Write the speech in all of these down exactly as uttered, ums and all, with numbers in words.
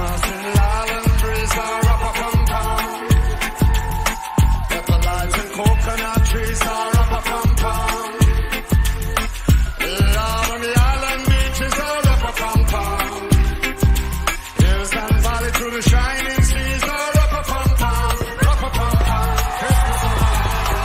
Christmas in the island breeze, are up a pum pum. Pepper lights and coconut trees, are up a pum pum. Lord on the island beaches, are up a pum pum. Hills and valley to the shining seas, are up a pum pum, up a pum pum. Christmas on the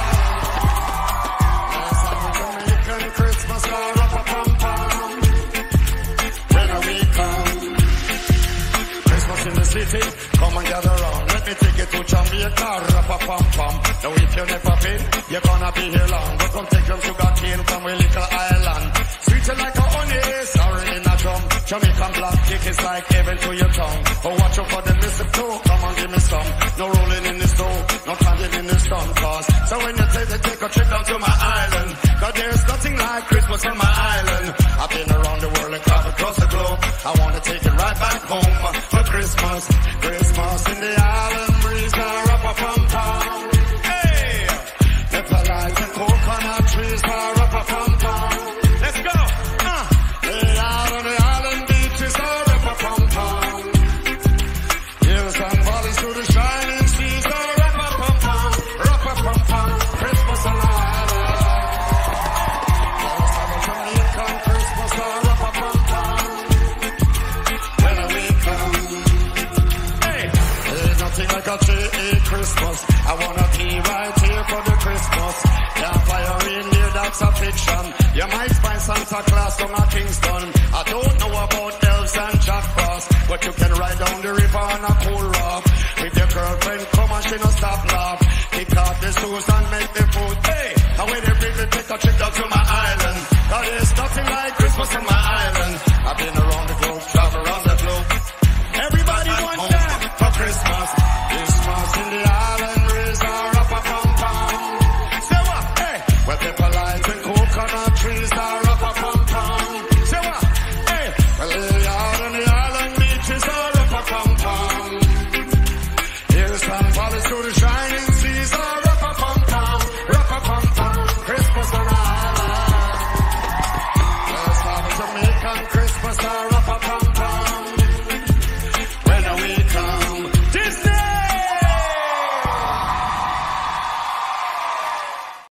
island. Yes, I'm a Jamaican Christmas, are up a pum pum. When we come, Christmas in the city, come and gather round. Let me take you to Jamaica, rap a pum pum. Now if you never been, you're gonna be here long. But come take some sugar cane from a little island. Sweeter like a honey, sorry in a drum. Jamaican black kick is like heaven to your tongue. Oh, watch out for the mistletoe, come on give me some. No rolling in the stove, no standing in the sun cause. So when you take, take a trip down to my island, cause there's nothing like Christmas on my island. I've been around the world and traveled across the globe. I wanna take it right back home for Christmas. Christmas in the island breeze, are up a pum pum. Hey, pepper lights and coconut trees, are up a pum pum. Let's go. Uh, lay out on the island beaches, are up a pum pum. Hills and valleys to the shining seas, are up a pum pum, up a pum pum. Christmas on the island. Let's have a Jamaican Christmas, are up a pum pum. When we come, hey, there's nothing like a tree Christmas. I wanna be right here for the Christmas. Can't fire reindeer, that's a fiction. You might find Santa Claus on a Kingston. I don't know about elves and Jack Frost, but you can ride down the river on a cool rock. With your girlfriend come and she no stop laugh. Kick out the shoes and make the food. Hey, and when they bring me, take a trip down to my island. Cause there's nothing like Christmas on my